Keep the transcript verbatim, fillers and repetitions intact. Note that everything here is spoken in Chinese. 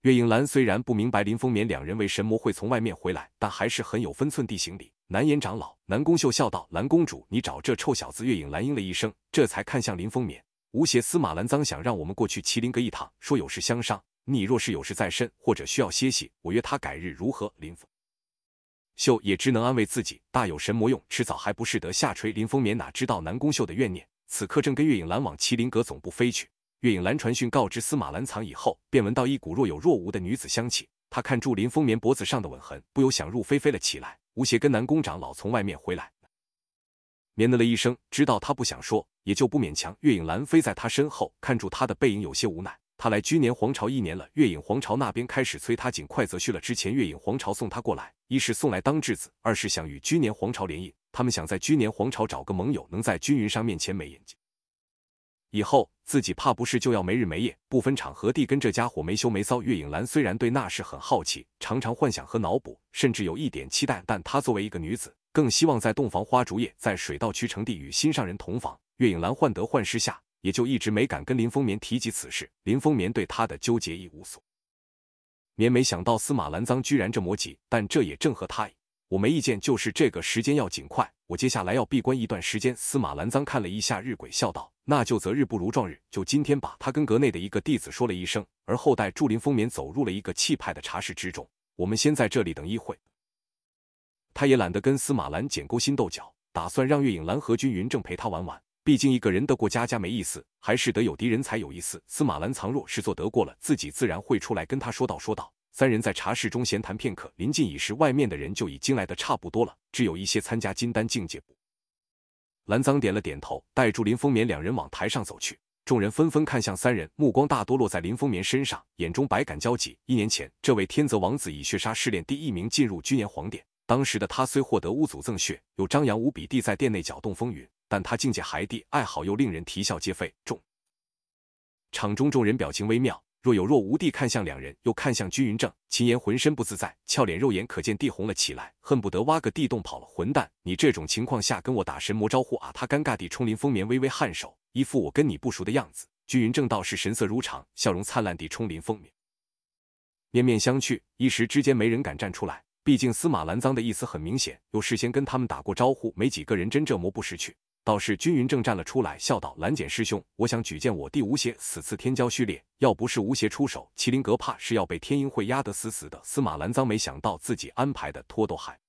岳影兰虽然不明白林风眠两人为神魔会从外面回来，但还是很有分寸地行礼。南岩长老，南宫秀笑道：“兰公主，你找这臭小子！”岳影兰应了一声，这才看向林风眠。吴邪司马兰臧想让我们过去麒麟阁一趟，说有事相商。你若是有事在身，或者需要歇息，我约他改日如何？林风秀也只能安慰自己，大有神魔用，迟早还不是得下垂。林风眠哪知道南宫秀的怨念，此刻正跟岳影兰往麒麟阁总部飞去。岳影兰传讯告知司马兰藏以后，便闻到一股若有若无的女子香气。他看住林风眠脖子上的吻痕，不由想入非非了起来。吴邪跟南宫长老从外面回来，绵的了一声，知道他不想说，也就不勉强。岳影兰飞在他身后，看住他的背影，有些无奈。他来居年皇朝一年了，月影皇朝那边开始催他尽快择婿了。之前月影皇朝送他过来，一是送来当质子，二是想与居年皇朝联姻。他们想在居年皇朝找个盟友，能在君云商面前美眼睛。以后自己怕不是就要没日没夜，不分场合地跟这家伙没羞没臊。岳影兰虽然对那事很好奇，常常幻想和脑补，甚至有一点期待，但她作为一个女子，更希望在洞房花烛夜，在水到渠成地与心上人同房。岳影兰患得患失下，也就一直没敢跟林风眠提及此事。林风眠对她的纠结亦无所免，没想到司马兰臧居然这么急，但这也正合他意。我没意见，就是这个时间要尽快，我接下来要闭关一段时间。司马兰臧看了一下日晷，笑道：“那就择日不如撞日，就今天吧。”他跟阁内的一个弟子说了一声，而后带助林风眠走入了一个气派的茶室之中。我们先在这里等一会。他也懒得跟司马兰剪勾心斗角，打算让岳影兰和君云正陪他玩玩。毕竟一个人得过家家没意思，还是得有敌人才有意思。司马兰藏若是做得过了，自己自然会出来跟他说道说道。三人在茶室中闲谈片刻，临近已时，外面的人就已经来得差不多了，只有一些参加金丹境界部。兰臧点了点头，带住林风眠两人往台上走去。众人纷纷看向三人，目光大多落在林风眠身上，眼中百感交集。一年前，这位天泽王子以血杀试炼第一名进入居延皇殿，当时的他虽获得巫祖赠血，又张扬无比地在殿内搅动风云，但他境界还低，爱好又令人啼笑皆非。众场中众人表情微妙，若有若无地看向两人，又看向居云正。秦岩浑身不自在，俏脸肉眼可见地红了起来，恨不得挖个地洞跑了。混蛋，你这种情况下跟我打神魔招呼啊？他尴尬地冲林风眠微微颔首，一副我跟你不熟的样子。居云正倒是神色如常，笑容灿烂地冲林风眠面面相觑，一时之间没人敢站出来。毕竟司马兰臧的意思很明显，又事先跟他们打过招呼，没几个人真这么不识趣。倒是君云正站了出来，笑道：“蓝简师兄，我想举荐我弟吴邪，此次天骄序列，要不是吴邪出手，麒麟阁怕是要被天鹰会压得死死的。”司马兰臧没想到自己安排的拖都还